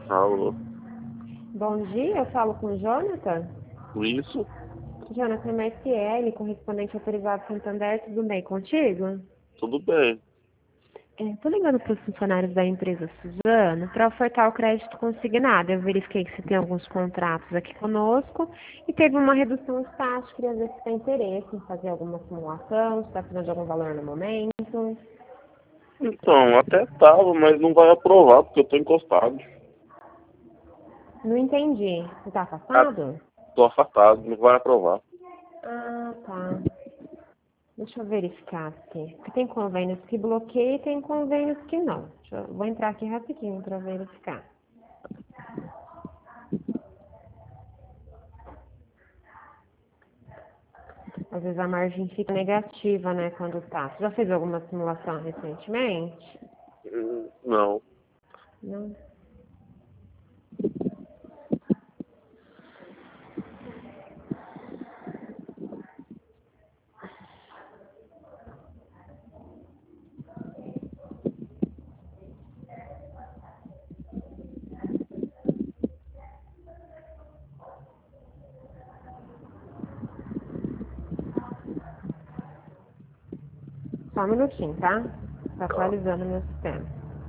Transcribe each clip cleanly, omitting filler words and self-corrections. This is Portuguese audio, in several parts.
Alô, Bom dia, eu falo com o Jonathan. isso? Jonathan MSL, correspondente autorizado Santander, tudo bem contigo? Tudo bem. Tô ligando para os funcionários da empresa Suzano para ofertar o crédito consignado. Eu verifiquei que você tem alguns contratos aqui conosco e teve uma redução de taxa. Queria ver se tem interesse em fazer alguma simulação, se está precisando de algum valor no momento. Então, até tava, mas não vai aprovar porque eu tô encostado. Não entendi. Você está Ah, afastado? tô afastado, não vai aprovar. Ah, tá. Deixa eu verificar aqui. Porque tem convênios que bloqueiam e tem convênios que não. Vou entrar aqui rapidinho para verificar. Às vezes a margem fica negativa, né, quando tá. Você já fez alguma simulação recentemente? Não. Não. Só um minutinho, tá? Tá Tá. atualizando o meu sistema.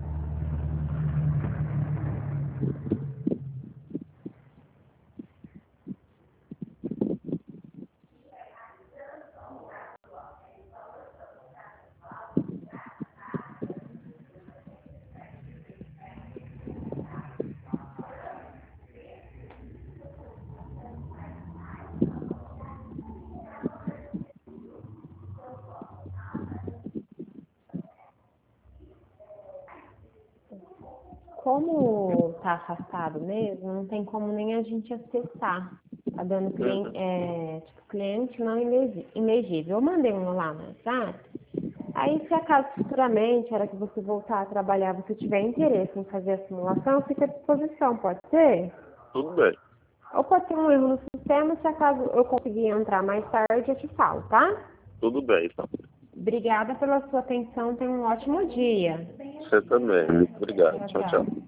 Como tá afastado mesmo, não tem como nem a gente acessar. Tá dando cliente, Uhum. tipo, cliente não elegível. Eu mandei um lá no WhatsApp. Aí, se acaso futuramente, a hora que você voltar a trabalhar, você tiver interesse em fazer a simulação, fica à disposição, pode ser? Tudo bem. Ou pode ter um erro no sistema, se acaso eu conseguir entrar mais tarde, eu te falo, tá? Tudo bem, então. Obrigada pela sua atenção, tenha um ótimo dia. Você também. Obrigado. Tchau, Tchau, tchau. tchau.